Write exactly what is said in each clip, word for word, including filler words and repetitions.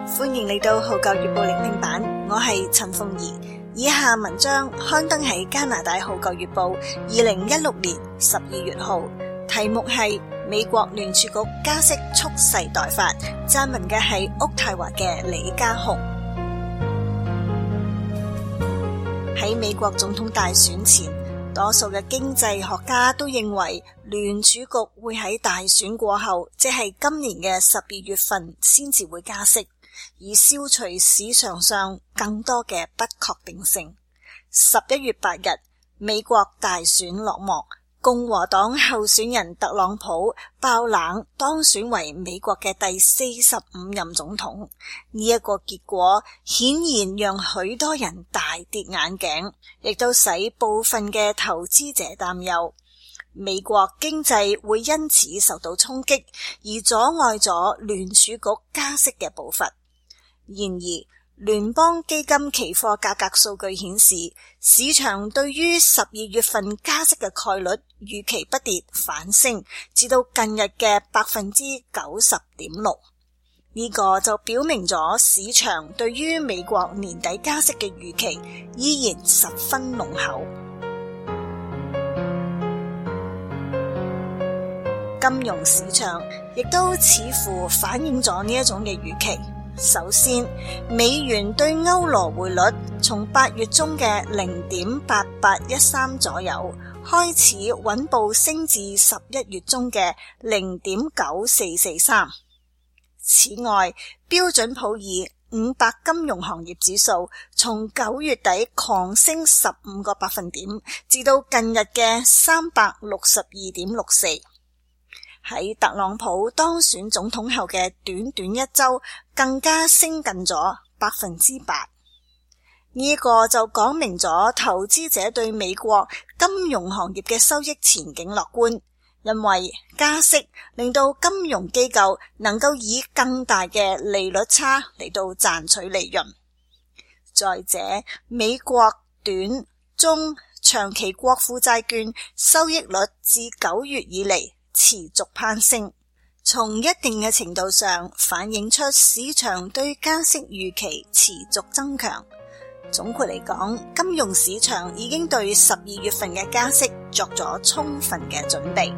歡迎嚟到《號角月報》聆聽版，我係陳鳳儀。以下文章刊登喺加拿大《號角月報》二零一六年十二月號，題目係美國聯儲局加息蓄勢待發，撰文嘅係屋泰華嘅李家雄。喺美國總統大選前，多數嘅經濟學家都認為聯儲局會喺大選過後，即係今年嘅十二月份先至會加息，以消除市場上更多嘅不確定性。十一月八日，美國大選落幕，共和黨候選人特朗普爆冷當選為美國嘅第四十五任總統。呢一個結果顯然讓許多人大跌眼鏡，亦都使部分嘅投資者擔憂美國經濟會因此受到衝擊，而阻礙咗聯儲局加息嘅步伐。然而，聯邦基金期貨價格數據顯示，市場對於十二月份加息嘅概率預期不跌反升，至到近日嘅百分之九十點六。呢個就表明咗市場對於美國年底加息嘅預期依然十分濃厚。金融市場亦都似乎反映咗呢一種嘅預期。首先，美元對歐羅匯率從八月中嘅零點八八一三左右開始穩步升至十一月中嘅零點九四四三。此外，標準普爾五百金融行業指數從九月底狂升十五個百分點，至到近日嘅三百六十二點六四。喺特朗普當選總統後嘅短短一周，更加升近咗百分之八。呢個就講明咗投資者對美國金融行業嘅收益前景樂觀，因為加息令到金融機構能夠以更大嘅利率差嚟到賺取利潤。再者，美國短、中、長期國庫債券收益率自九月以嚟持續攀升，從一定嘅程度上反映出市場對加息預期持續增強。總括嚟講，金融市場已經對十二月份嘅加息作咗充分嘅準備。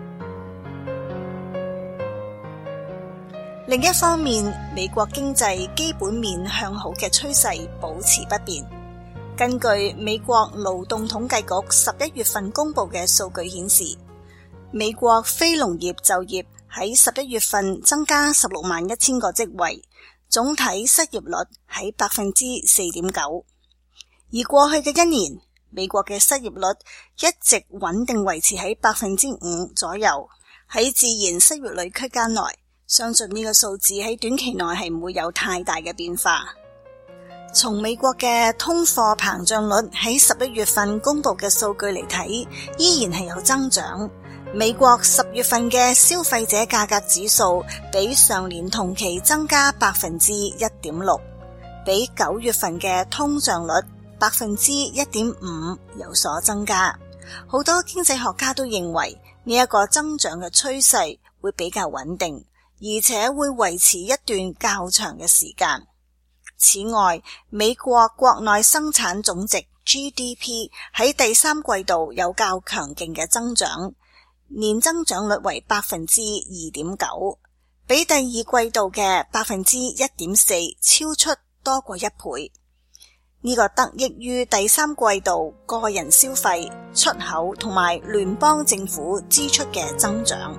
另一方面，美國經濟基本面向好嘅趨勢保持不變。根據美國勞動統計局十一月份公布嘅數據顯示，美國非農業就業喺十一月份增加十六萬一千個職位，總體失業率喺百分之四點九。而過去嘅一年，美國嘅失業率一直穩定維持喺百分之五左右，喺自然失業率區間內，相信呢個數字喺短期內係唔會有太大嘅變化。從美國嘅通貨膨脹率喺十一月份公布嘅數據嚟睇，依然係有增長。美國十月份嘅消費者價格指數比上年同期增加百分之一點六，比九月份嘅通脹率百分之一點五有所增加。好多經濟學家都認為呢一個增長嘅趨勢會比較穩定，而且會維持一段較長嘅時間。此外，美國國內生產總值 G D P 喺第三季度有較強勁嘅增長，年增長率為百分之二點九，比第二季度嘅百分之一點四超出多過一倍。呢個得益於第三季度個人消費、出口同埋聯邦政府支出嘅增長。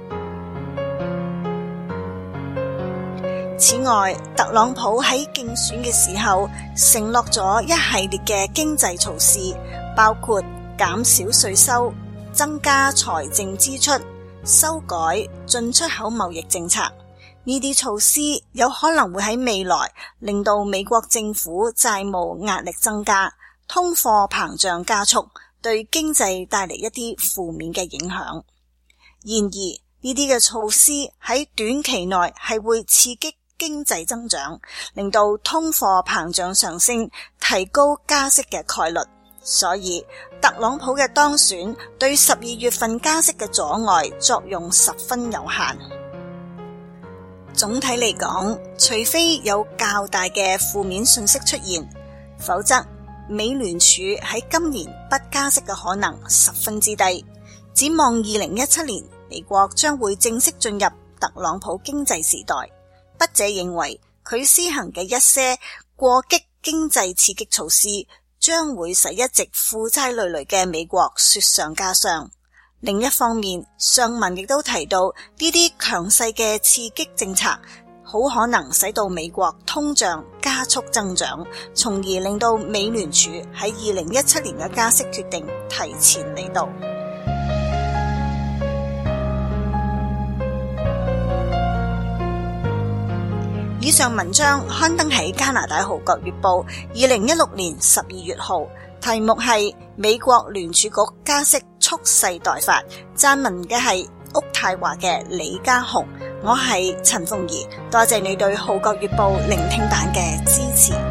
此外，特朗普喺競選嘅時候承諾咗一系列嘅經濟措施，包括減少稅收、增加財政支出、修改進出口貿易政策。呢啲措施有可能會喺未來令到美國政府債務壓力增加，通貨膨脹加速，對經濟帶嚟一啲負面嘅影響。然而，呢啲嘅措施喺短期內係會刺激經濟增長，令到通貨膨脹上升，提高加息嘅概率。所以，特朗普嘅當選對十二月份加息嘅阻礙作用十分有限。 總體嚟講，除非有較大嘅負面信息出現，否則美聯儲喺今年不加息嘅可能十分之低。展望二零一七年，美國將會正式進入特朗普經濟時代。筆者認為，佢施行嘅一些過激經濟刺激措施，將會使一直負債累累嘅美國雪上加霜。另一方面，上文亦都提到呢啲強勢嘅刺激政策，好可能使到美國通脹加速增長，從而令到美聯儲喺二零一七年嘅加息決定提前嚟到。以上文章刊登喺加拿大《號角月報》二零一六年十二月號，題目係美國聯儲局加息蓄勢待發，撰文嘅係屋太華嘅李家雄，我係陳鳳儀，多謝你對《號角月報》聆聽版嘅支持。